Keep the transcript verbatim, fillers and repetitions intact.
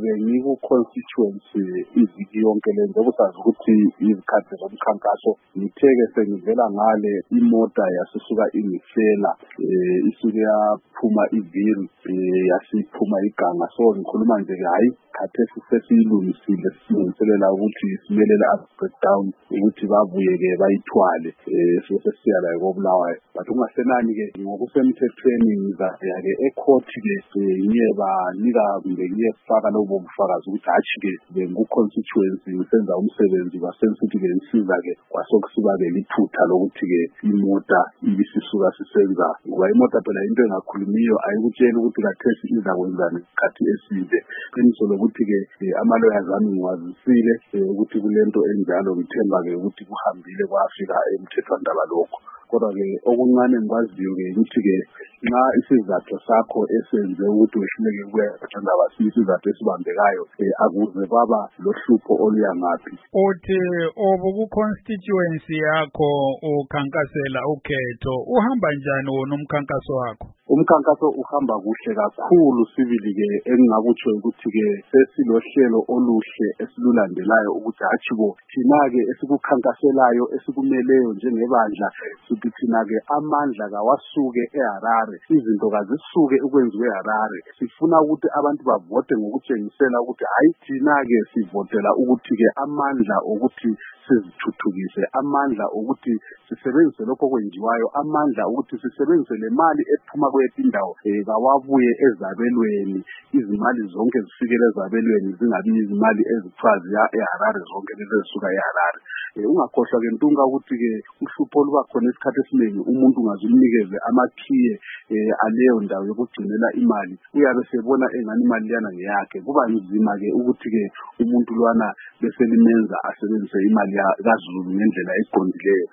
ngizobe ngiku-constituency iviki yonke le njengoba usazi ukuthi izikhathi zomkhankaso ngitheke sengivela ngale imota yasisuka ingifela um isuke yaphuma iviri um yasiphuma iganga. So ngikhuluma nje-ke hhayi khathesi sesiyilungisile silungiselela ukuthi simelele breakdown ukuthi babuye-ke bayithwale um sesiya la koBulawayo. But ungasenani-ke ngokusemthethweni ngizaya-ke ecourt-ke ngiye banika kumbe ngiyefaka lobo bufakazi ukuthi hatshi-ke bengu-constituency ngisenza umsebenzi basensithi-ke ngisiza-ke kwasokusiba-ke liphutha lokuthi-ke imota ibisisuka sisenza ngoba imota phela into engakhulumiyo ayikutshela ukuthi kathesi izakwenzani isikhathi eside. Qiniso lokuthi-ke ama-lawyers ami ngiwazisile ukuthi kulento enjalo ngithemba-ke ukuthi kuhambile kwafika emthethwandaba lokho. Kodwa-ke okuncane ngikwaziyo-ke ukuthi-ke nxa isizathu sakho esenze ukuthi wehluleke kuya emthethwandaba siyisizathu esibambekayo akuze kwaba lohlupho oluyangaphi. Uthi obuku-constituency yakho ukhankasela ukhetho uhamba njani wona umkhankaso wakho? Umkhankaso uhamba kuhle kakhulu sibili-ke engingakutsho ukuthi-ke sesilohlelo oluhle esilulandelayo ukuthi hatshi-bo thina-ke esikukhankaselayo esikumeleyo njengebandla sithi thina-ke amandla kawasuke eHarare, izinto kazisuke ukwenziwa eHarare. Sifuna ukuthi abantu bavote ngokutshengisela ukuthi hayi thina-ke sivotela ukuthi-ke amandla ukuthi sizithuthukise, amandla ukuthi sisebenzise lokho kwenziwayo, amandla ukuthi sisebenzise le mali ephuma kwethu indawo um kawabuye ezabelweni, izimali zonke zifikele ezabelweni zingabi izimali ezithiwa ziya eHarare zonke lezi ezisuka eHarare. Um ungakhohlwa-ke Ntunga ukuthi-ke uhlupho oluba khona isikhathi esiningi umuntu ungazumnikeze amakhiye um aleyo ndawo yokugcinela imali uyabe sebona engani imali liyana ngeyakhe. Kuba nzima-ke ukuthi-ke umuntu lwana bese limenza asebenzise imali kaZulu ngendlela eqondileyo.